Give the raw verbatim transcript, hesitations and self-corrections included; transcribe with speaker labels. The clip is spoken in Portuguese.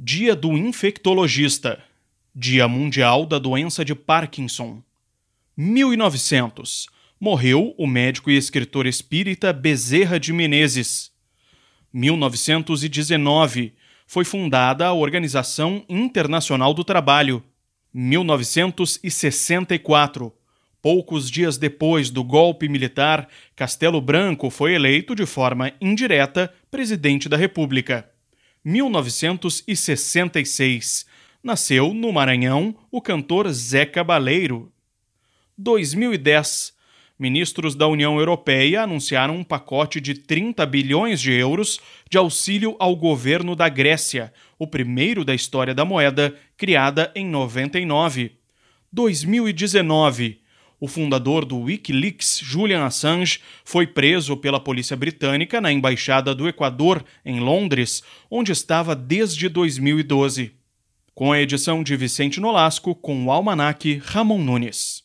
Speaker 1: Dia do Infectologista. Dia Mundial da Doença de Parkinson. mil e novecentos. Morreu o médico e escritor espírita Bezerra de Menezes. mil novecentos e dezenove. Foi fundada a Organização Internacional do Trabalho. mil novecentos e sessenta e quatro. Poucos dias depois do golpe militar, Castelo Branco foi eleito de forma indireta presidente da República. mil novecentos e sessenta e seis. Nasceu no Maranhão o cantor Zé Cabaleiro. dois mil e dez. Ministros da União Europeia anunciaram um pacote de trinta bilhões de euros de auxílio ao governo da Grécia, o primeiro da história da moeda, criada em noventa e nove. dois mil e dezenove. O fundador do Wikileaks, Julian Assange, foi preso pela polícia britânica na Embaixada do Equador, em Londres, onde estava desde dois mil e doze. Com a edição de Vicente Nolasco, com o almanaque Ramon Nunes.